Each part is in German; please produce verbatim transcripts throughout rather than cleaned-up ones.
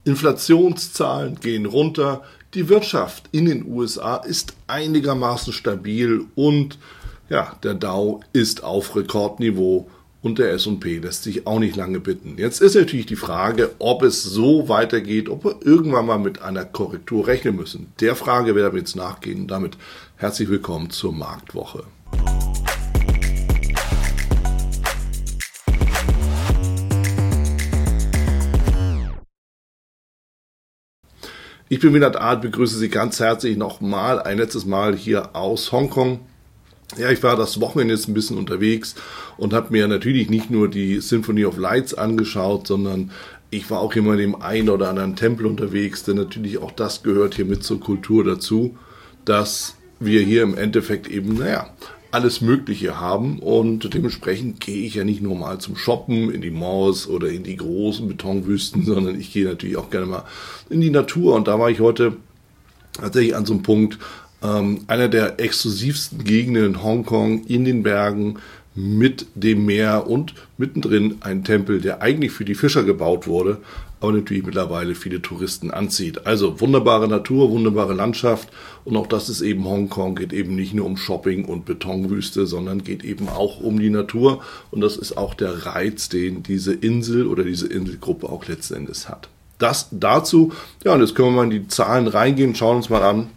Inflationszahlen gehen runter, die Wirtschaft in den U S A ist einigermaßen stabil und ja, der Dow ist auf Rekordniveau und der S und P lässt sich auch nicht lange bitten. Jetzt ist natürlich die Frage, ob es so weitergeht, ob wir irgendwann mal mit einer Korrektur rechnen müssen. Der Frage werden wir jetzt nachgehen. Damit herzlich willkommen zur Marktwoche. Ich bin Vinod Art, begrüße Sie ganz herzlich nochmal, ein letztes Mal hier aus Hongkong. Ja, ich war das Wochenende jetzt ein bisschen unterwegs und habe mir natürlich nicht nur die Symphony of Lights angeschaut, sondern ich war auch immer in dem einen oder anderen Tempel unterwegs, denn natürlich auch das gehört hier mit zur Kultur dazu, dass wir hier im Endeffekt eben, naja, alles Mögliche haben und dementsprechend gehe ich ja nicht nur mal zum Shoppen in die Malls oder in die großen Betonwüsten, sondern ich gehe natürlich auch gerne mal in die Natur und da war ich heute tatsächlich an so einem Punkt, ähm, einer der exklusivsten Gegenden in Hongkong in den Bergen mit dem Meer und mittendrin ein Tempel, der eigentlich für die Fischer gebaut wurde, aber natürlich mittlerweile viele Touristen anzieht. Also wunderbare Natur, wunderbare Landschaft und auch das ist eben Hongkong, geht eben nicht nur um Shopping und Betonwüste, sondern geht eben auch um die Natur und das ist auch der Reiz, den diese Insel oder diese Inselgruppe auch letzten Endes hat. Das dazu, ja und jetzt können wir mal in die Zahlen reingehen, schauen uns mal an,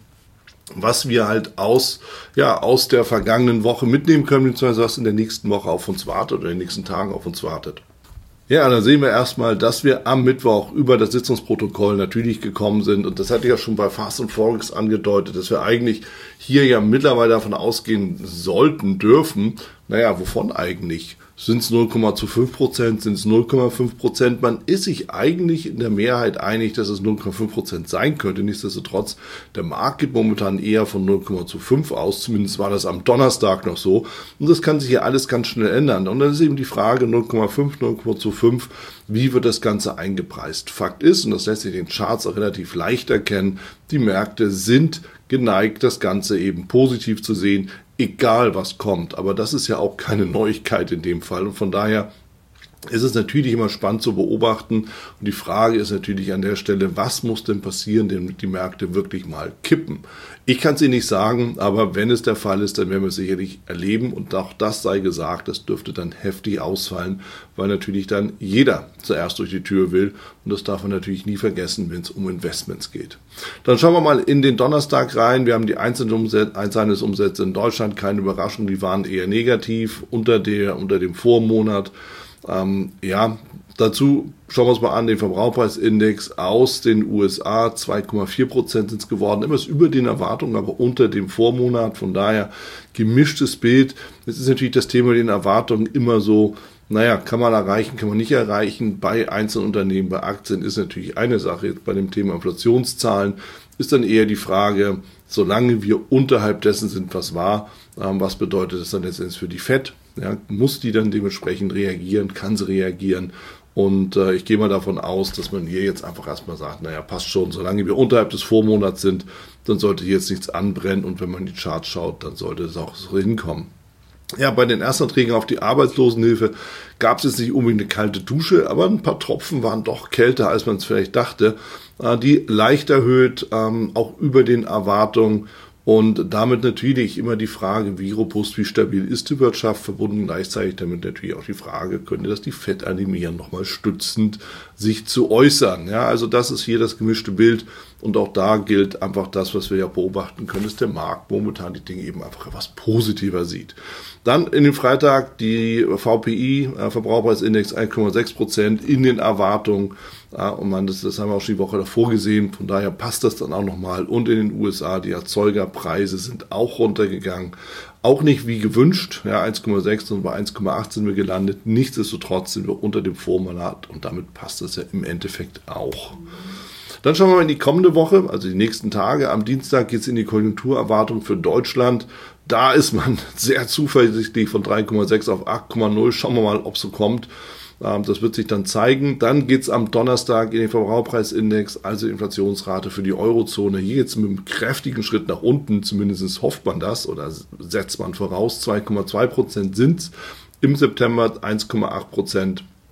was wir halt aus, ja, aus der vergangenen Woche mitnehmen können, beziehungsweise was in der nächsten Woche auf uns wartet oder in den nächsten Tagen auf uns wartet. Ja, dann sehen wir erstmal, dass wir am Mittwoch über das Sitzungsprotokoll natürlich gekommen sind und das hatte ich ja schon bei Fast and Forex angedeutet, dass wir eigentlich hier ja mittlerweile davon ausgehen sollten, dürfen, naja, wovon eigentlich? Sind es null Komma fünf Prozent, sind es null Komma fünf Prozent? Man ist sich eigentlich in der Mehrheit einig, dass es null Komma fünf Prozent sein könnte. Nichtsdestotrotz, der Markt geht momentan eher von null Komma fünf aus. Zumindest war das am Donnerstag noch so. Und das kann sich hier alles ganz schnell ändern. Und dann ist eben die Frage null Komma fünf, null Komma fünf, wie wird das Ganze eingepreist? Fakt ist, und das lässt sich in den Charts auch relativ leicht erkennen, die Märkte sind geneigt, das Ganze eben positiv zu sehen, egal was kommt. Aber das ist ja auch keine Neuigkeit in dem Fall. Und von daher ist es natürlich immer spannend zu beobachten. Und die Frage ist natürlich an der Stelle, was muss denn passieren, damit die Märkte wirklich mal kippen? Ich kann es Ihnen nicht sagen, aber wenn es der Fall ist, dann werden wir es sicherlich erleben. Und auch das sei gesagt, das dürfte dann heftig ausfallen, weil natürlich dann jeder zuerst durch die Tür will. Und das darf man natürlich nie vergessen, wenn es um Investments geht. Dann schauen wir mal in den Donnerstag rein. Wir haben die Einzelhandelsumsätze in Deutschland, keine Überraschung, die waren eher negativ unter, der, unter dem Vormonat. Ähm, ja, dazu schauen wir uns mal an, den Verbraucherpreisindex aus den U S A, zwei Komma vier Prozent sind es geworden, etwas über den Erwartungen, aber unter dem Vormonat, von daher gemischtes Bild. Jetzt ist natürlich das Thema den Erwartungen immer so, naja, kann man erreichen, kann man nicht erreichen. Bei Einzelunternehmen, bei Aktien ist natürlich eine Sache. Jetzt bei dem Thema Inflationszahlen ist dann eher die Frage, solange wir unterhalb dessen sind, was war, ähm, was bedeutet das dann letztendlich für die Fed? Ja, muss die dann dementsprechend reagieren, kann sie reagieren? Und äh, ich gehe mal davon aus, dass man hier jetzt einfach erstmal sagt, naja, passt schon, solange wir unterhalb des Vormonats sind, dann sollte hier jetzt nichts anbrennen und wenn man in die Charts schaut, dann sollte es auch so hinkommen. Ja, bei den Erstanträgen auf die Arbeitslosenhilfe gab es jetzt nicht unbedingt eine kalte Dusche, aber ein paar Tropfen waren doch kälter, als man es vielleicht dachte. Äh, die leicht erhöht, ähm, auch über den Erwartungen. Und damit natürlich immer die Frage, wie robust, wie stabil ist die Wirtschaft, verbunden gleichzeitig damit natürlich auch die Frage, könnte das die Fed animieren, nochmal stützend sich zu äußern. Ja, also das ist hier das gemischte Bild und auch da gilt einfach das, was wir ja beobachten können, dass der Markt momentan die Dinge eben einfach etwas positiver sieht. Dann in den Freitag die V P I, äh, Verbraucherpreisindex eins Komma sechs Prozent in den Erwartungen. Ja, und man, das, das haben wir auch schon die Woche davor gesehen, von daher passt das dann auch nochmal. Und in den U S A, die Erzeugerpreise sind auch runtergegangen. Auch nicht wie gewünscht, ja, eins Komma sechs und bei eins Komma acht sind wir gelandet. Nichtsdestotrotz sind wir unter dem Vormonat und damit passt das ja im Endeffekt auch. Dann schauen wir mal in die kommende Woche, also die nächsten Tage. Am Dienstag geht es in die Konjunkturerwartung für Deutschland. Da ist man sehr zuversichtlich von drei Komma sechs auf acht Komma null. Schauen wir mal, ob es so kommt. Das wird sich dann zeigen. Dann geht es am Donnerstag in den Verbraucherpreisindex, also Inflationsrate für die Eurozone. Hier geht es mit einem kräftigen Schritt nach unten, zumindest hofft man das oder setzt man voraus. zwei Komma zwei Prozent sind es im September, eins Komma acht Prozent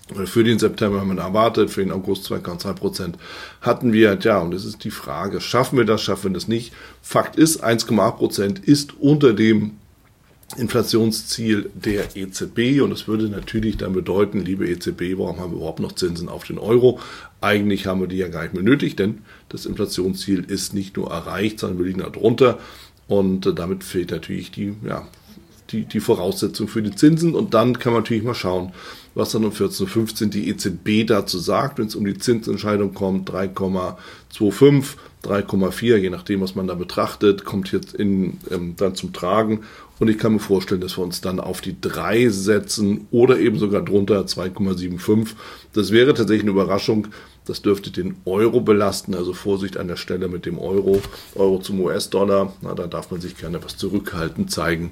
Für den September haben wir erwartet, für den August zwei Komma zwei Prozent hatten wir. Ja, und das ist die Frage, schaffen wir das, schaffen wir das nicht? Fakt ist, eins Komma acht Prozent ist unter dem Inflationsziel der E Z B und das würde natürlich dann bedeuten, liebe E Z B, warum haben wir überhaupt noch Zinsen auf den Euro? Eigentlich haben wir die ja gar nicht mehr nötig, denn das Inflationsziel ist nicht nur erreicht, sondern wir liegen da drunter und damit fehlt natürlich die, ja, die, die Voraussetzung für die Zinsen und dann kann man natürlich mal schauen, was dann um vierzehn Uhr fünfzehn die E Z B dazu sagt, wenn es um die Zinsentscheidung kommt, drei Komma fünfundzwanzig, drei Komma vier, je nachdem, was man da betrachtet, kommt jetzt in, ähm, dann zum Tragen. Und ich kann mir vorstellen, dass wir uns dann auf die drei setzen oder eben sogar drunter zwei Komma fünfundsiebzig. Das wäre tatsächlich eine Überraschung. Das dürfte den Euro belasten. Also Vorsicht an der Stelle mit dem Euro. Euro zum U S-Dollar. Na, da darf man sich gerne was zurückhaltend zeigen,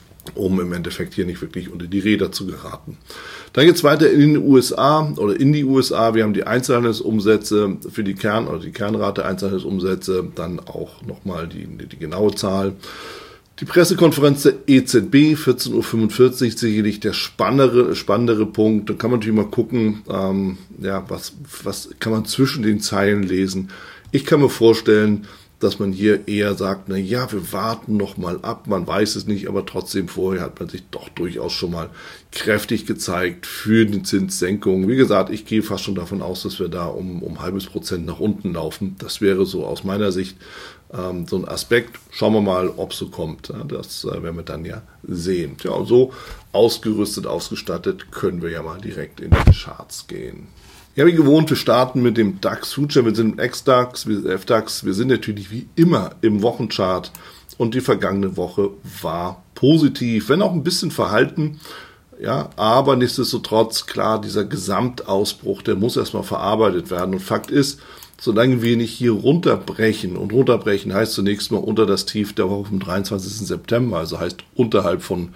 um im Endeffekt hier nicht wirklich unter die Räder zu geraten. Dann geht es weiter in den U S A oder in die U S A. Wir haben die Einzelhandelsumsätze für die Kern- oder die Kernrate Einzelhandelsumsätze, dann auch nochmal die, die genaue Zahl. Die Pressekonferenz der E Z B, vierzehn Uhr fünfundvierzig, sicherlich der spannendere, spannendere Punkt. Da kann man natürlich mal gucken, ähm, ja, was, was kann man zwischen den Zeilen lesen. Ich kann mir vorstellen, dass man hier eher sagt, na ja, wir warten noch mal ab, man weiß es nicht, aber trotzdem vorher hat man sich doch durchaus schon mal kräftig gezeigt für die Zinssenkung. Wie gesagt, ich gehe fast schon davon aus, dass wir da um, um ein halbes Prozent nach unten laufen. Das wäre so aus meiner Sicht ähm, so ein Aspekt. Schauen wir mal, ob es so kommt. Ja, das äh, werden wir dann ja sehen. Ja, und so ausgerüstet, ausgestattet können wir ja mal direkt in die Charts gehen. Ja, wie gewohnt, wir starten mit dem DAX Future, wir sind im X-DAX, F DAX, wir sind natürlich wie immer im Wochenchart und die vergangene Woche war positiv, wenn auch ein bisschen verhalten, ja, aber nichtsdestotrotz, klar, dieser Gesamtausbruch, der muss erstmal verarbeitet werden und Fakt ist, solange wir nicht hier runterbrechen und runterbrechen heißt zunächst mal unter das Tief der Woche vom dreiundzwanzigsten September, also heißt unterhalb von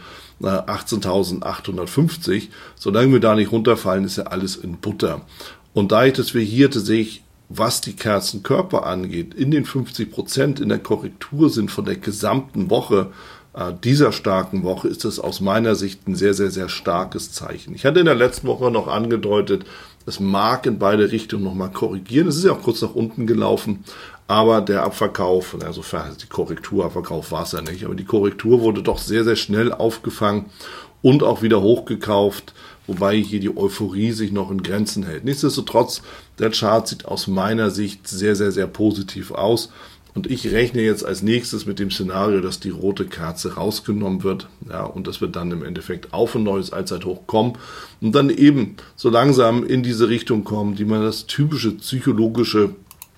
achtzehntausendachthundertfünfzig, solange wir da nicht runterfallen, ist ja alles in Butter. Und dadurch, dass wir hier tatsächlich, was die Kerzenkörper angeht, in den fünfzig Prozent in der Korrektur sind von der gesamten Woche, äh, dieser starken Woche, ist das aus meiner Sicht ein sehr, sehr, sehr starkes Zeichen. Ich hatte in der letzten Woche noch angedeutet, es mag in beide Richtungen nochmal korrigieren. Es ist ja auch kurz nach unten gelaufen, aber der Abverkauf, insofern die Korrektur, Abverkauf war es ja nicht, aber die Korrektur wurde doch sehr, sehr schnell aufgefangen und auch wieder hochgekauft, wobei hier die Euphorie sich noch in Grenzen hält. Nichtsdestotrotz, der Chart sieht aus meiner Sicht sehr, sehr, sehr positiv aus. Und ich rechne jetzt als nächstes mit dem Szenario, dass die rote Kerze rausgenommen wird, ja, und dass wir dann im Endeffekt auf ein neues Allzeithoch kommen und dann eben so langsam in diese Richtung kommen, die man das typische psychologische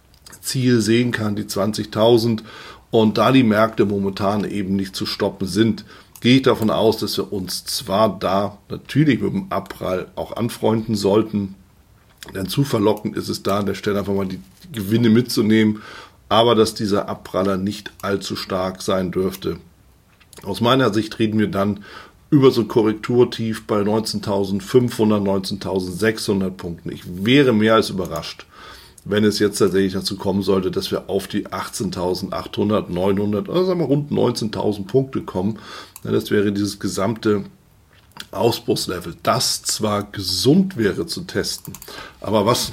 Ziel sehen kann, die zwanzigtausend. Und da die Märkte momentan eben nicht zu stoppen sind, gehe ich davon aus, dass wir uns zwar da natürlich mit dem Abprall auch anfreunden sollten, denn zu verlockend ist es da an der Stelle einfach mal die Gewinne mitzunehmen, aber dass dieser Abpraller nicht allzu stark sein dürfte. Aus meiner Sicht reden wir dann über so ein Korrekturtief bei neunzehntausendfünfhundert, neunzehntausendsechshundert Punkten. Ich wäre mehr als überrascht, wenn es jetzt tatsächlich dazu kommen sollte, dass wir auf die achtzehntausendachthundert, neunhundert, also sagen wir rund neunzehntausend Punkte kommen. Ja, das wäre dieses gesamte Ausbruchslevel, das zwar gesund wäre zu testen, aber was,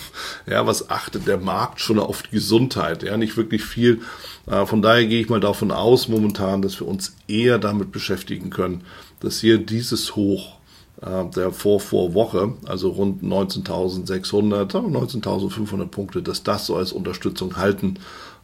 ja, was achtet der Markt schon auf die Gesundheit? Ja, nicht wirklich viel. Von daher gehe ich mal davon aus momentan, dass wir uns eher damit beschäftigen können, dass hier dieses Hoch der Vorvorwoche, also rund neunzehntausendsechshundert, neunzehntausendfünfhundert Punkte, dass das so als Unterstützung halten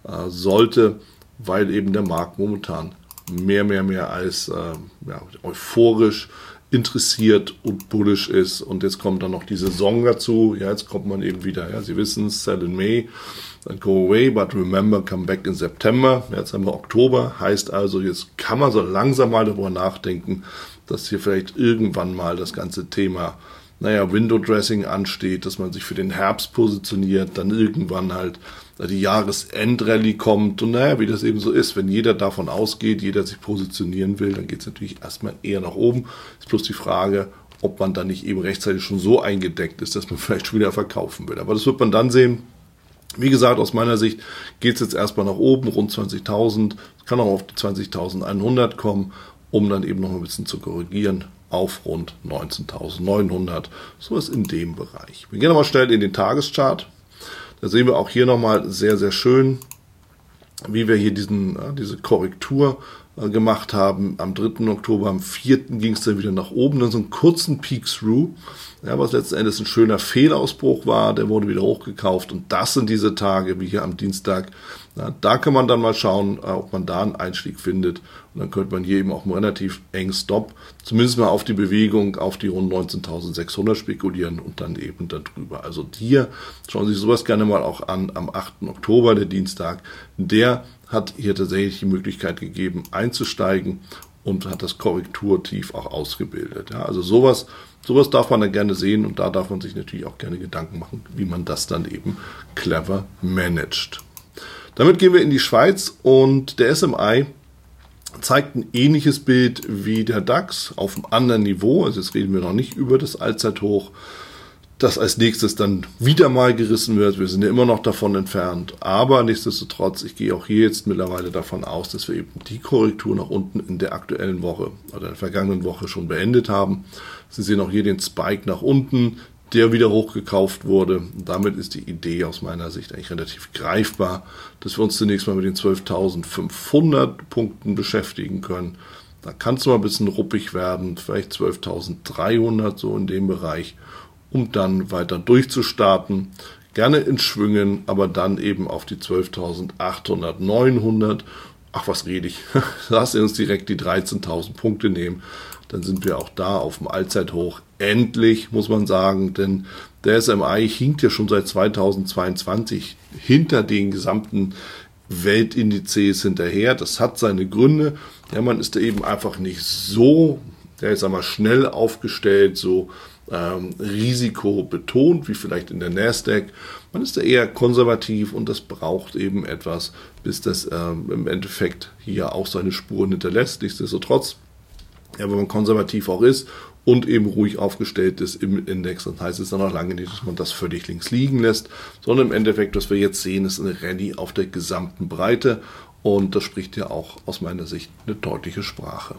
sollte, weil eben der Markt momentan mehr, mehr, mehr als äh, ja, euphorisch interessiert und bullish ist. Und jetzt kommt dann noch die Saison dazu. Ja, jetzt kommt man eben wieder, ja, Sie wissen, sell in May, then go away, but remember, come back in September. Jetzt haben wir Oktober, heißt also, jetzt kann man so langsam mal darüber nachdenken, dass hier vielleicht irgendwann mal das ganze Thema, naja, Window Dressing ansteht, dass man sich für den Herbst positioniert, dann irgendwann halt die Jahresendrallye kommt und naja, wie das eben so ist, wenn jeder davon ausgeht, jeder sich positionieren will, dann geht es natürlich erstmal eher nach oben. Ist bloß die Frage, ob man dann nicht eben rechtzeitig schon so eingedeckt ist, dass man vielleicht schon wieder verkaufen will. Aber das wird man dann sehen. Wie gesagt, aus meiner Sicht geht es jetzt erstmal nach oben, rund zwanzigtausend, kann auch auf die zwanzigtausendeinhundert kommen, um dann eben noch ein bisschen zu korrigieren auf rund neunzehntausendneunhundert, sowas in dem Bereich. Wir gehen nochmal schnell in den Tageschart. Da sehen wir auch hier nochmal sehr, sehr schön, wie wir hier diesen, ja, diese Korrektur äh, gemacht haben. Am dritten Oktober, am vierten ging es dann wieder nach oben, dann so einen kurzen Peek-Through, ja, was letzten Endes ein schöner Fehlausbruch war, der wurde wieder hochgekauft und das sind diese Tage, wie hier am Dienstag. Ja, da kann man dann mal schauen, äh, ob man da einen Einstieg findet und dann könnte man hier eben auch einen relativ engen Stop, zumindest mal auf die Bewegung, auf die rund neunzehntausendsechshundert spekulieren und dann eben darüber. Also hier schauen Sie sich sowas gerne mal auch an, am achten Oktober, der Dienstag, der hat hier tatsächlich die Möglichkeit gegeben, einzusteigen und hat das Korrekturtief auch ausgebildet. Ja, also sowas, sowas darf man dann gerne sehen und da darf man sich natürlich auch gerne Gedanken machen, wie man das dann eben clever managt. Damit gehen wir in die Schweiz und der S M I zeigt ein ähnliches Bild wie der DAX auf einem anderen Niveau. Also jetzt reden wir noch nicht über das Allzeithoch, das als nächstes dann wieder mal gerissen wird. Wir sind ja immer noch davon entfernt. Aber nichtsdestotrotz, ich gehe auch hier jetzt mittlerweile davon aus, dass wir eben die Korrektur nach unten in der aktuellen Woche oder der vergangenen Woche schon beendet haben. Sie sehen auch hier den Spike nach unten, der wieder hochgekauft wurde. Und damit ist die Idee aus meiner Sicht eigentlich relativ greifbar, dass wir uns zunächst mal mit den zwölftausendfünfhundert Punkten beschäftigen können. Da kann es mal ein bisschen ruppig werden, vielleicht zwölftausenddreihundert, so in dem Bereich, um dann weiter durchzustarten. Gerne in Schwüngen, aber dann eben auf die zwölftausendachthundert, neunhundert. Ach, was rede ich? Lass uns direkt die dreizehntausend Punkte nehmen. Dann sind wir auch da auf dem Allzeithoch. Endlich, muss man sagen, denn der S M I hinkt ja schon seit zweitausendzweiundzwanzig hinter den gesamten Weltindizes hinterher. Das hat seine Gründe. Ja, man ist da eben einfach nicht so, ja, ich sag mal, schnell aufgestellt, so ähm, risikobetont wie vielleicht in der Nasdaq. Man ist da eher konservativ und das braucht eben etwas, bis das ähm, im Endeffekt hier auch seine Spuren hinterlässt. Nichtsdestotrotz, ja, wenn man konservativ auch ist und eben ruhig aufgestellt ist im Index, dann heißt es dann noch lange nicht, dass man das völlig links liegen lässt, sondern im Endeffekt, was wir jetzt sehen, ist eine Rallye auf der gesamten Breite und das spricht ja auch aus meiner Sicht eine deutliche Sprache.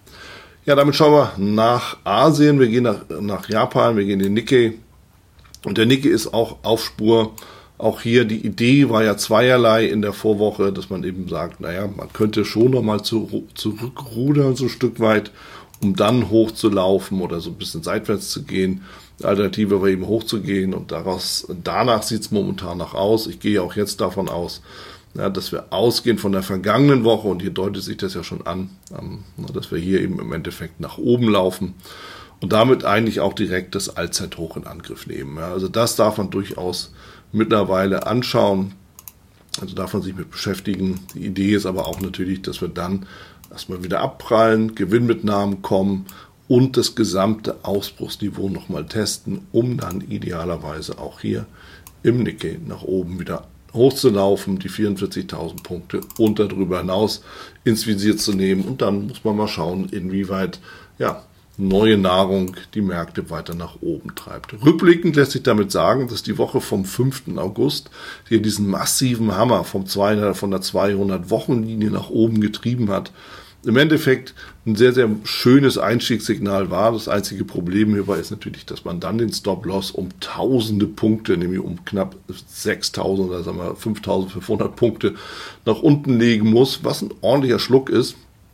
Ja, damit schauen wir nach Asien, wir gehen nach, nach Japan, wir gehen in den Nikkei und der Nikkei ist auch auf Spur. Auch hier die Idee war ja zweierlei in der Vorwoche, dass man eben sagt, naja, man könnte schon nochmal zu, zurückrudern so ein Stück weit, um dann hochzulaufen oder so ein bisschen seitwärts zu gehen. Die Alternative war eben hochzugehen und daraus, danach sieht es momentan noch aus. Ich gehe auch jetzt davon aus, ja, dass wir ausgehen von der vergangenen Woche und hier deutet sich das ja schon an, ähm, dass wir hier eben im Endeffekt nach oben laufen und damit eigentlich auch direkt das Allzeithoch in Angriff nehmen. Ja, also das darf man durchaus mittlerweile anschauen, also darf man sich mit beschäftigen. Die Idee ist aber auch natürlich, dass wir dann erstmal wieder abprallen, Gewinnmitnahmen kommen und das gesamte Ausbruchsniveau nochmal testen, um dann idealerweise auch hier im Nikkei nach oben wieder hochzulaufen, die vierundvierzigtausend Punkte und darüber hinaus ins Visier zu nehmen und dann muss man mal schauen, inwieweit ja neue Nahrung die Märkte weiter nach oben treibt. Rückblickend lässt sich damit sagen, dass die Woche vom fünften August hier diesen massiven Hammer vom zweihundert, von der zweihundert-Wochen-Linie nach oben getrieben hat. Im Endeffekt ein sehr, sehr schönes Einstiegssignal war. Das einzige Problem hierbei ist natürlich, dass man dann den Stop-Loss um tausende Punkte, nämlich um knapp sechstausend oder sagen wir fünftausendfünfhundert Punkte nach unten legen muss, was ein ordentlicher Schluck ist.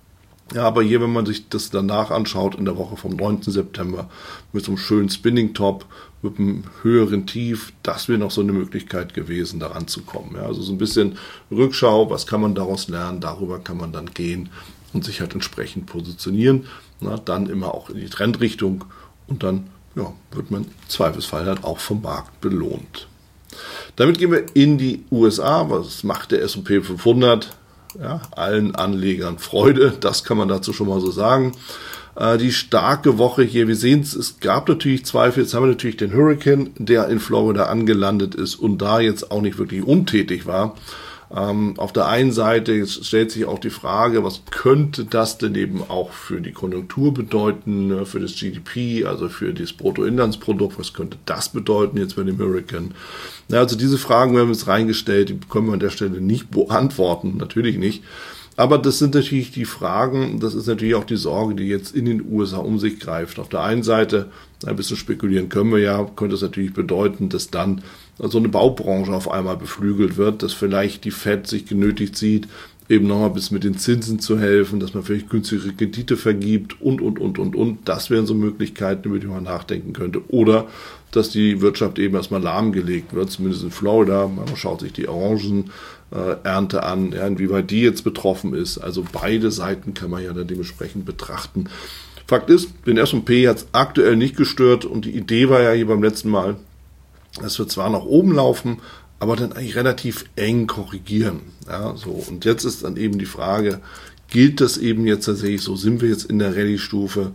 Ja, aber hier, wenn man sich das danach anschaut, in der Woche vom neunten September, mit so einem schönen Spinning-Top, mit einem höheren Tief, das wäre noch so eine Möglichkeit gewesen, da ranzukommen. Ja, also so ein bisschen Rückschau, was kann man daraus lernen, darüber kann man dann gehen und sich halt entsprechend positionieren. Na, dann immer auch in die Trendrichtung und dann ja, wird man im Zweifelsfall halt auch vom Markt belohnt. Damit gehen wir in die U S A. Was macht der S und P fünfhundert? Ja, allen Anlegern Freude, das kann man dazu schon mal so sagen. Äh, die starke Woche hier, wir sehen es, es gab natürlich Zweifel, jetzt haben wir natürlich den Hurricane, der in Florida angelandet ist und da jetzt auch nicht wirklich untätig war. Ähm, auf der einen Seite stellt sich auch die Frage, was könnte das denn eben auch für die Konjunktur bedeuten, ne, für das G D P, also für das Bruttoinlandsprodukt, was könnte das bedeuten jetzt bei dem Hurricane? Ja, also diese Fragen werden wir uns reingestellt, die können wir an der Stelle nicht beantworten, natürlich nicht. Aber das sind natürlich die Fragen, das ist natürlich auch die Sorge, die jetzt in den U S A um sich greift. Auf der einen Seite, ein bisschen spekulieren können wir ja, könnte es natürlich bedeuten, dass dann so eine Baubranche auf einmal beflügelt wird, dass vielleicht die Fed sich genötigt sieht, eben nochmal bis mit den Zinsen zu helfen, dass man vielleicht günstigere Kredite vergibt und, und, und, und, und. Das wären so Möglichkeiten, über die man nachdenken könnte. Oder dass die Wirtschaft eben erstmal lahmgelegt wird, zumindest in Florida. Man schaut sich die Orangenernte an, ja, inwieweit die jetzt betroffen ist. Also beide Seiten kann man ja dann dementsprechend betrachten. Fakt ist, den S und P hat es aktuell nicht gestört und die Idee war ja hier beim letzten Mal, dass wir zwar nach oben laufen, aber dann eigentlich relativ eng korrigieren. Ja, so. Und jetzt ist dann eben die Frage, gilt das eben jetzt tatsächlich so? Sind wir jetzt in der Rallye-Stufe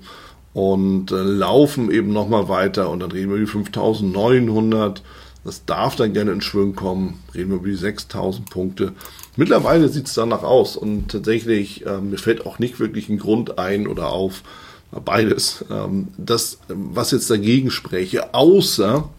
und äh, laufen eben nochmal weiter und dann reden wir über die fünftausendneunhundert. Das darf dann gerne in Schwung kommen. Reden wir über die sechstausend Punkte. Mittlerweile sieht es danach aus und tatsächlich, äh, mir fällt auch nicht wirklich ein Grund ein oder auf, beides, ähm, das, was jetzt dagegen spräche, außer,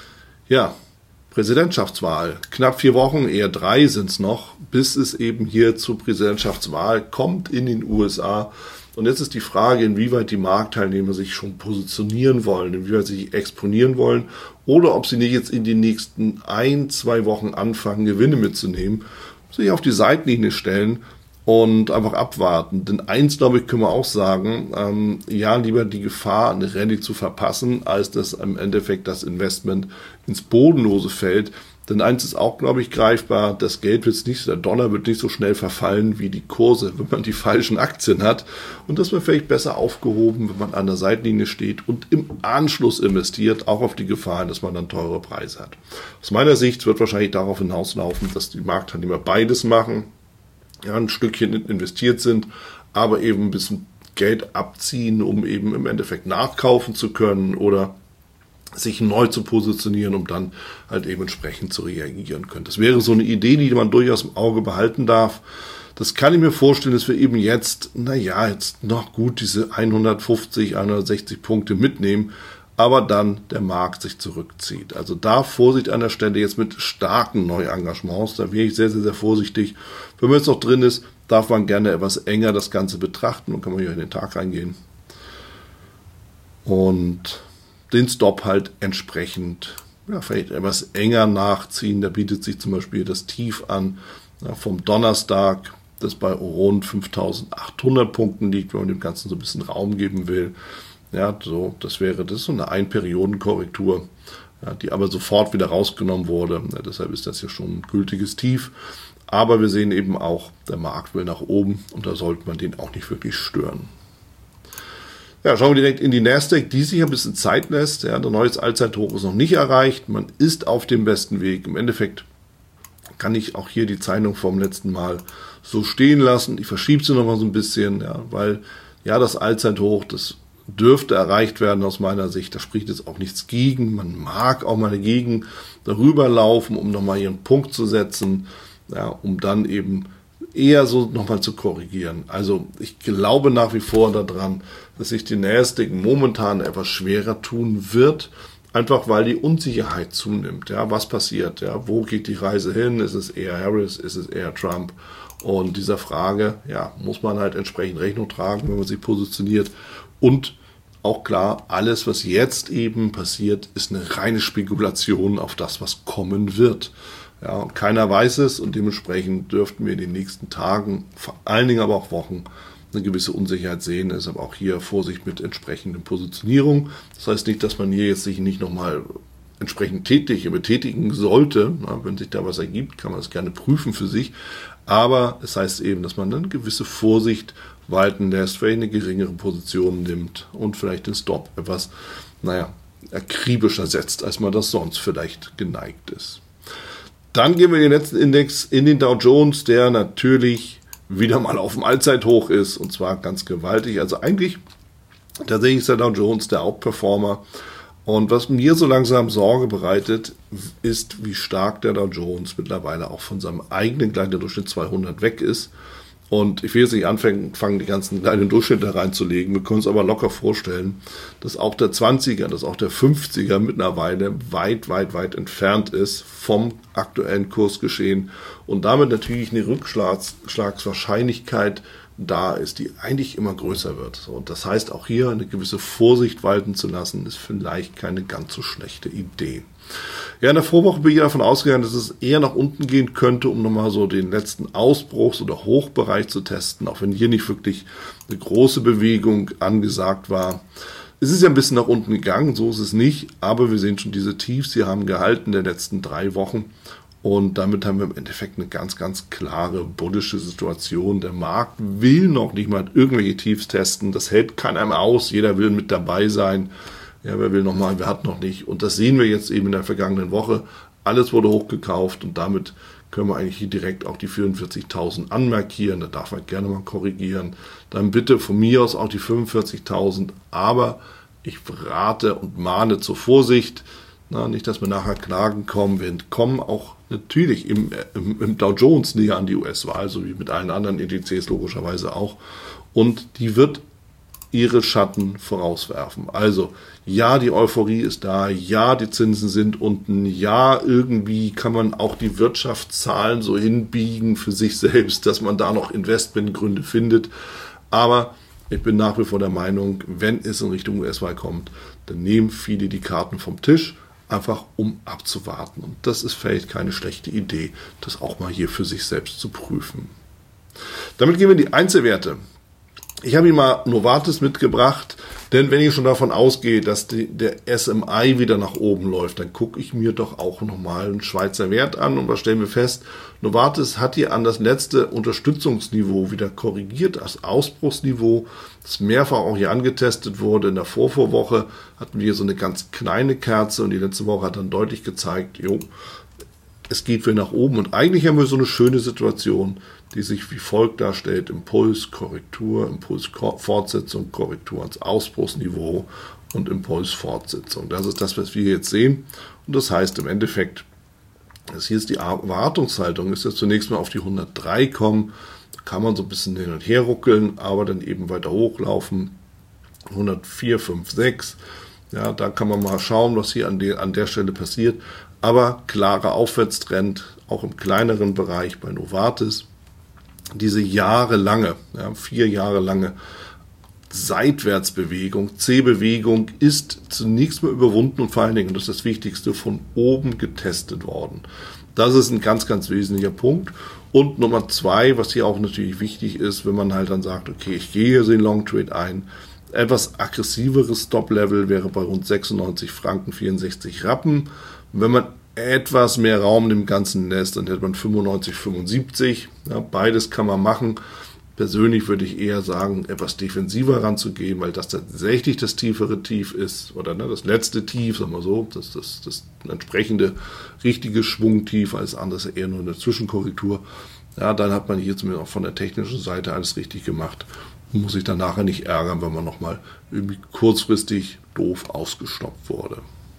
ja, Präsidentschaftswahl. Knapp vier Wochen, eher drei sind es noch, bis es eben hier zur Präsidentschaftswahl kommt in den U S A. Und jetzt ist die Frage, inwieweit die Marktteilnehmer sich schon positionieren wollen, inwieweit sie sich exponieren wollen oder ob sie nicht jetzt in den nächsten ein, zwei Wochen anfangen, Gewinne mitzunehmen, sich auf die Seitenlinie stellen und einfach abwarten. Denn eins, glaube ich, können wir auch sagen, ähm, ja, lieber die Gefahr, eine Rallye zu verpassen, als dass im Endeffekt das Investment ins Bodenlose fällt. Denn eins ist auch, glaube ich, greifbar, das Geld wird nicht, der Dollar wird nicht so schnell verfallen wie die Kurse, wenn man die falschen Aktien hat. Und das wird vielleicht besser aufgehoben, wenn man an der Seitenlinie steht und im Anschluss investiert, auch auf die Gefahr, dass man dann teure Preise hat. Aus meiner Sicht wird wahrscheinlich darauf hinauslaufen, dass die Marktteilnehmer beides machen, ja, ein Stückchen investiert sind, aber eben ein bisschen Geld abziehen, um eben im Endeffekt nachkaufen zu können oder sich neu zu positionieren, um dann halt eben entsprechend zu reagieren können. Das wäre so eine Idee, die man durchaus im Auge behalten darf. Das kann ich mir vorstellen, dass wir eben jetzt, naja, jetzt noch gut diese hundertfünfzig, hundertsechzig Punkte mitnehmen, aber dann der Markt sich zurückzieht. Also da Vorsicht an der Stelle jetzt mit starken Neuengagements, da wäre ich sehr, sehr, sehr vorsichtig. Wenn man jetzt noch drin ist, darf man gerne etwas enger das Ganze betrachten und kann man hier in den Tag reingehen. Und den Stop halt entsprechend, ja, vielleicht etwas enger nachziehen. Da bietet sich zum Beispiel das Tief an, ja, vom Donnerstag, das bei rund fünftausendachthundert Punkten liegt, wenn man dem Ganzen so ein bisschen Raum geben will. Ja, so, das wäre das so eine Einperiodenkorrektur, ja, die aber sofort wieder rausgenommen wurde. Ja, deshalb ist das ja schon ein gültiges Tief. Aber wir sehen eben auch, der Markt will nach oben und da sollte man den auch nicht wirklich stören. Ja, schauen wir direkt in die Nasdaq, die sich ein bisschen Zeit lässt. Ja, der neues Allzeithoch ist noch nicht erreicht. Man ist auf dem besten Weg. Im Endeffekt kann ich auch hier die Zeichnung vom letzten Mal so stehen lassen. Ich verschiebe sie noch mal so ein bisschen, ja, weil ja das Allzeithoch, das dürfte erreicht werden aus meiner Sicht. Da spricht jetzt auch nichts gegen. Man mag auch mal dagegen darüber laufen, um nochmal hier einen Punkt zu setzen, ja, um dann eben eher so nochmal zu korrigieren. Also ich glaube nach wie vor daran, dass sich die Nasdaq momentan etwas schwerer tun wird, einfach weil die Unsicherheit zunimmt. Ja, was passiert? Ja, wo geht die Reise hin? Ist es eher Harris? Ist es eher Trump? Und dieser Frage, ja, muss man halt entsprechend Rechnung tragen, wenn man sich positioniert. Und auch klar, alles, was jetzt eben passiert, ist eine reine Spekulation auf das, was kommen wird. Ja, und keiner weiß es und dementsprechend dürften wir in den nächsten Tagen, vor allen Dingen aber auch Wochen, eine gewisse Unsicherheit sehen. Deshalb auch hier Vorsicht mit entsprechenden Positionierung. Das heißt nicht, dass man hier jetzt sich nicht nochmal entsprechend tätig betätigen sollte. Ja, wenn sich da was ergibt, kann man das gerne prüfen für sich. Aber es heißt eben, dass man dann gewisse Vorsicht walten lässt, vielleicht eine geringere Position nimmt und vielleicht den Stop etwas, naja, akribischer setzt, als man das sonst vielleicht geneigt ist. Dann gehen wir in den letzten Index, in den Dow Jones, der natürlich wieder mal auf dem Allzeithoch ist und zwar ganz gewaltig. Also eigentlich tatsächlich ist der Dow Jones der Outperformer. Und was mir so langsam Sorge bereitet, ist, wie stark der Dow Jones mittlerweile auch von seinem eigenen Durchschnitt zweihundert weg ist. Und ich will jetzt nicht anfangen, die ganzen kleinen Durchschnitte reinzulegen. Wir können uns aber locker vorstellen, dass auch der zwanziger, dass auch der fünfziger mittlerweile weit, weit, weit entfernt ist vom aktuellen Kursgeschehen und damit natürlich eine Rückschlagswahrscheinlichkeit da ist, die eigentlich immer größer wird. Und das heißt, auch hier eine gewisse Vorsicht walten zu lassen, ist vielleicht keine ganz so schlechte Idee. Ja, in der Vorwoche bin ich davon ausgegangen, dass es eher nach unten gehen könnte, um nochmal so den letzten Ausbruchs- oder Hochbereich zu testen, auch wenn hier nicht wirklich eine große Bewegung angesagt war. Es ist ja ein bisschen nach unten gegangen, so ist es nicht, aber wir sehen schon diese Tiefs, die haben gehalten in den letzten drei Wochen und damit haben wir im Endeffekt eine ganz, ganz klare bullische Situation. Der Markt will noch nicht mal irgendwelche Tiefs testen, das hält keiner mehr aus, jeder will mit dabei sein. Ja, wer will noch mal, wer hat noch nicht. Und das sehen wir jetzt eben in der vergangenen Woche. Alles wurde hochgekauft und damit können wir eigentlich hier direkt auch die vierundvierzigtausend anmarkieren. Da darf man gerne mal korrigieren. Dann bitte von mir aus auch die fünfundvierzigtausend. Aber ich rate und mahne zur Vorsicht. Na, nicht, dass wir nachher Klagen kommen. Wir kommen auch natürlich im, im, im Dow Jones näher an die U S-Wahl, so wie mit allen anderen Indizes logischerweise auch. Und die wird ihre Schatten vorauswerfen. Also, ja, die Euphorie ist da, ja, die Zinsen sind unten, ja, irgendwie kann man auch die Wirtschaftszahlen so hinbiegen für sich selbst, dass man da noch Investmentgründe findet. Aber ich bin nach wie vor der Meinung, wenn es in Richtung U S-Wahl kommt, dann nehmen viele die Karten vom Tisch, einfach um abzuwarten. Und das ist vielleicht keine schlechte Idee, das auch mal hier für sich selbst zu prüfen. Damit gehen wir in die Einzelwerte. Ich habe Ihnen mal Novartis mitgebracht, denn wenn ich schon davon ausgehe, dass die, der S M I wieder nach oben läuft, dann gucke ich mir doch auch nochmal einen Schweizer Wert an und was stellen wir fest? Novartis hat hier an das letzte Unterstützungsniveau wieder korrigiert, das Ausbruchsniveau, das mehrfach auch hier angetestet wurde. In der Vorvorwoche hatten wir so eine ganz kleine Kerze und die letzte Woche hat dann deutlich gezeigt, jo, es geht wieder nach oben und eigentlich haben wir so eine schöne Situation, die sich wie folgt darstellt: Impuls, Korrektur, Impuls, Fortsetzung, Korrektur ans Ausbruchsniveau und Impuls, Fortsetzung. Das ist das, was wir jetzt sehen. Und das heißt im Endeffekt, dass hier ist die Erwartungshaltung, ist jetzt zunächst mal auf die hundertdrei kommen. Da kann man so ein bisschen hin und her ruckeln, aber dann eben weiter hochlaufen. hundertvier, fünf, sechs. Ja, da kann man mal schauen, was hier an der, an der Stelle passiert. Aber klarer Aufwärtstrend, auch im kleineren Bereich bei Novartis. Diese jahrelange, ja, vier Jahre lange Seitwärtsbewegung, C-Bewegung ist zunächst mal überwunden und vor allen Dingen, und das ist das Wichtigste, von oben getestet worden. Das ist ein ganz, ganz wesentlicher Punkt. Und Nummer zwei, was hier auch natürlich wichtig ist, wenn man halt dann sagt, okay, ich gehe hier so in Long Trade ein, etwas aggressiveres Stop-Level wäre bei rund sechsundneunzig Franken vierundsechzig Rappen. Wenn man etwas mehr Raum im Ganzen lässt, dann hätte man fünfundneunzig, fünfundsiebzig. Ja, beides kann man machen. Persönlich würde ich eher sagen, etwas defensiver ranzugehen, weil das tatsächlich das tiefere Tief ist, oder ne, das letzte Tief, sagen wir so, das, das, das entsprechende richtige Schwungtief, alles andere ist eher nur eine Zwischenkorrektur. Ja, dann hat man hier zumindest auch von der technischen Seite alles richtig gemacht und muss sich dann nachher nicht ärgern, wenn man nochmal irgendwie kurzfristig doof ausgestoppt wurde.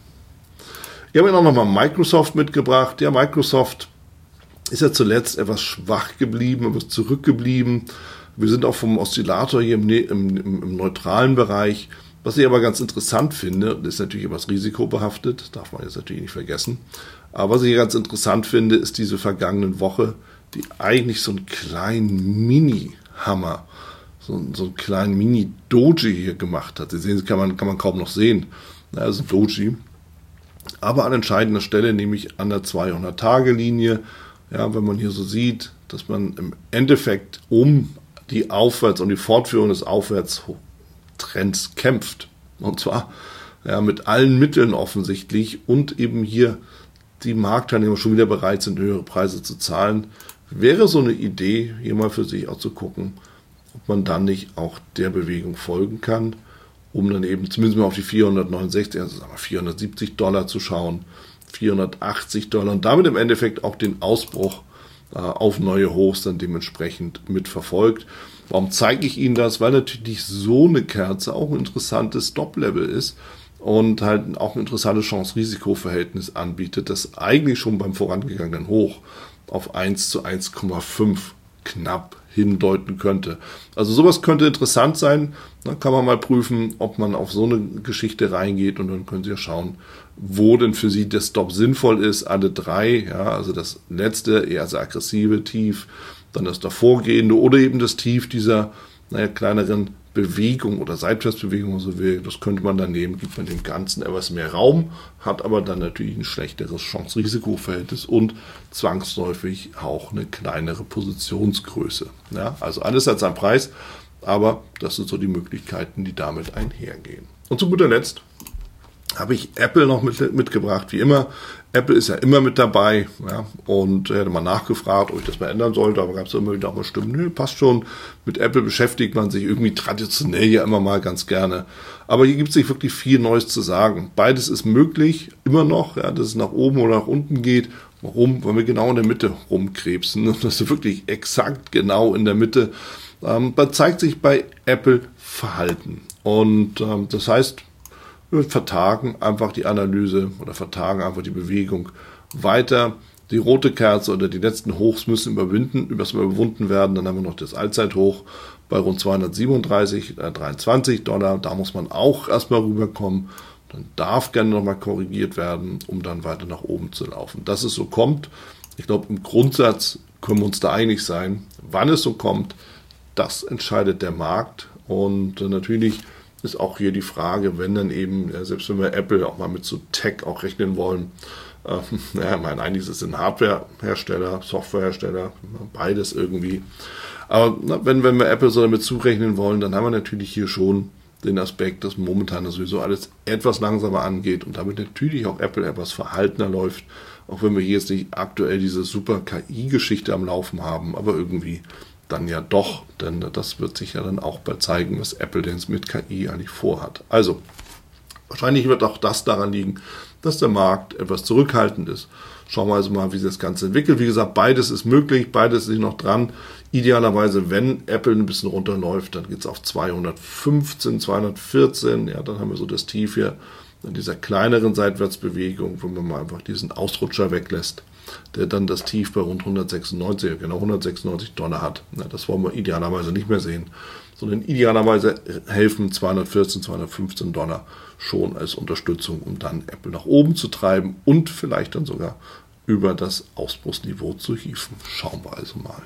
Ich habe mir auch nochmal Microsoft mitgebracht. Ja, Microsoft ist ja zuletzt etwas schwach geblieben, etwas zurückgeblieben. Wir sind auch vom Oszillator hier im, im, im, im neutralen Bereich. Was ich aber ganz interessant finde, ist natürlich etwas risikobehaftet, darf man jetzt natürlich nicht vergessen. Aber was ich ganz interessant finde, ist diese vergangene Woche, die eigentlich so einen kleinen Mini-Hammer, so, so einen kleinen Mini-Doji hier gemacht hat. Sie sehen, das kann man, kann man kaum noch sehen. Das ist ein Doji. Aber an entscheidender Stelle, nämlich an der zweihundert-Tage-Linie, ja, wenn man hier so sieht, dass man im Endeffekt um die Aufwärts, um die Fortführung des Aufwärtstrends kämpft. Und zwar ja, mit allen Mitteln offensichtlich und eben hier die Marktteilnehmer schon wieder bereit sind, höhere Preise zu zahlen, wäre so eine Idee, hier mal für sich auch zu gucken, ob man dann nicht auch der Bewegung folgen kann, um dann eben zumindest mal auf die vierhundertneunundsechzig, also sagen wir vierhundertsiebzig Dollar zu schauen, vierhundertachtzig Dollar und damit im Endeffekt auch den Ausbruch äh, auf neue Hochs dann dementsprechend mitverfolgt. Warum zeige ich Ihnen das? Weil natürlich so eine Kerze auch ein interessantes Stop-Level ist und halt auch ein interessantes Chance-Risiko-Verhältnis anbietet, das eigentlich schon beim vorangegangenen Hoch auf eins zu eins Komma fünf knapp hindeuten könnte. Also sowas könnte interessant sein. Dann kann man mal prüfen, ob man auf so eine Geschichte reingeht und dann können Sie ja schauen, wo denn für Sie der Stop sinnvoll ist. Alle drei, ja, also das letzte, eher sehr aggressive Tief, dann das davorgehende oder eben das Tief dieser, naja, kleineren Bewegung oder Seitwärtsbewegung, wenn man so will. Das könnte man dann nehmen, gibt man dem Ganzen etwas mehr Raum, hat aber dann natürlich ein schlechteres Chance-Risiko-Verhältnis und zwangsläufig auch eine kleinere Positionsgröße. Ja, also alles hat seinen Preis, aber das sind so die Möglichkeiten, die damit einhergehen. Und zu guter Letzt habe ich Apple noch mit, mitgebracht, wie immer. Apple ist ja immer mit dabei, ja, und er hätte mal nachgefragt, ob ich das mal ändern sollte, aber gab es immer wieder auch mal Stimmen, nö, passt schon, mit Apple beschäftigt man sich irgendwie traditionell ja immer mal ganz gerne, aber hier gibt es nicht wirklich viel Neues zu sagen. Beides ist möglich, immer noch, ja, dass es nach oben oder nach unten geht. Warum? Weil wir genau in der Mitte rumkrebsen, und das ist wirklich exakt genau in der Mitte. Ähm, da zeigt sich bei Apple Verhalten, und ähm, das heißt, wir vertagen einfach die Analyse oder vertagen einfach die Bewegung weiter. Die rote Kerze oder die letzten Hochs müssen überwinden, überwunden werden. Dann haben wir noch das Allzeithoch bei rund zweihundertsiebenunddreißig, äh, dreiundzwanzig Dollar. Da muss man auch erstmal rüberkommen. Dann darf gerne nochmal korrigiert werden, um dann weiter nach oben zu laufen. Dass es so kommt, ich glaube, im Grundsatz können wir uns da einig sein. Wann es so kommt, das entscheidet der Markt. Und äh, natürlich ist auch hier die Frage, wenn dann eben, ja, selbst wenn wir Apple auch mal mit so Tech auch rechnen wollen, äh, ja, ich meine, eigentlich ist es ein Hardwarehersteller, Softwarehersteller, beides irgendwie. Aber na, wenn, wenn wir Apple so damit zurechnen wollen, dann haben wir natürlich hier schon den Aspekt, dass momentan sowieso alles etwas langsamer angeht und damit natürlich auch Apple etwas verhaltener läuft, auch wenn wir hier jetzt nicht aktuell diese super K I-Geschichte am Laufen haben, aber irgendwie dann ja doch, denn das wird sich ja dann auch bald zeigen, was Apple denn mit K I eigentlich vorhat. Also, wahrscheinlich wird auch das daran liegen, dass der Markt etwas zurückhaltend ist. Schauen wir also mal, wie sich das Ganze entwickelt. Wie gesagt, beides ist möglich, beides ist noch dran. Idealerweise, wenn Apple ein bisschen runterläuft, dann geht es auf zweihundertfünfzehn, zweihundertvierzehn, ja, dann haben wir so das Tief hier in dieser kleineren Seitwärtsbewegung, wo man mal einfach diesen Ausrutscher weglässt, der dann das Tief bei rund hundertsechsundneunzig, genau hundertsechsundneunzig Dollar hat. Ja, das wollen wir idealerweise nicht mehr sehen, sondern idealerweise helfen zweihundertvierzehn, zweihundertfünfzehn Dollar schon als Unterstützung, um dann Apple nach oben zu treiben und vielleicht dann sogar über das Ausbruchsniveau zu hieven. Schauen wir also mal.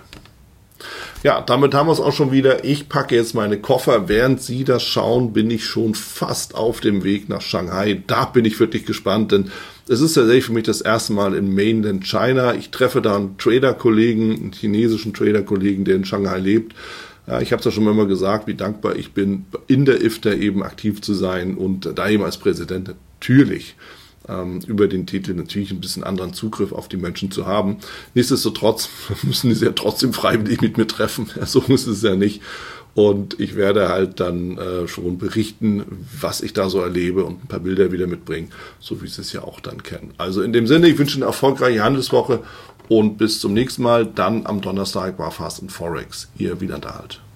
Ja, damit haben wir es auch schon wieder. Ich packe jetzt meine Koffer. Während Sie das schauen, bin ich schon fast auf dem Weg nach Shanghai. Da bin ich wirklich gespannt, denn es ist tatsächlich für mich das erste Mal in Mainland China. Ich treffe da einen Trader-Kollegen, einen chinesischen Trader-Kollegen, der in Shanghai lebt. Ja, ich habe es ja schon immer gesagt, wie dankbar ich bin, in der I F T A eben aktiv zu sein und da eben als Präsident natürlich ähm, über den Titel natürlich ein bisschen anderen Zugriff auf die Menschen zu haben. Nichtsdestotrotz müssen sie ja trotzdem freiwillig mit mir treffen. Ja, so ist es ja nicht. Und ich werde halt dann äh, schon berichten, was ich da so erlebe und ein paar Bilder wieder mitbringen, so wie Sie es ja auch dann kennen. Also in dem Sinne, ich wünsche eine erfolgreiche Handelswoche und bis zum nächsten Mal. Dann am Donnerstag war Fast and Forex. Ihr Wieland Halt.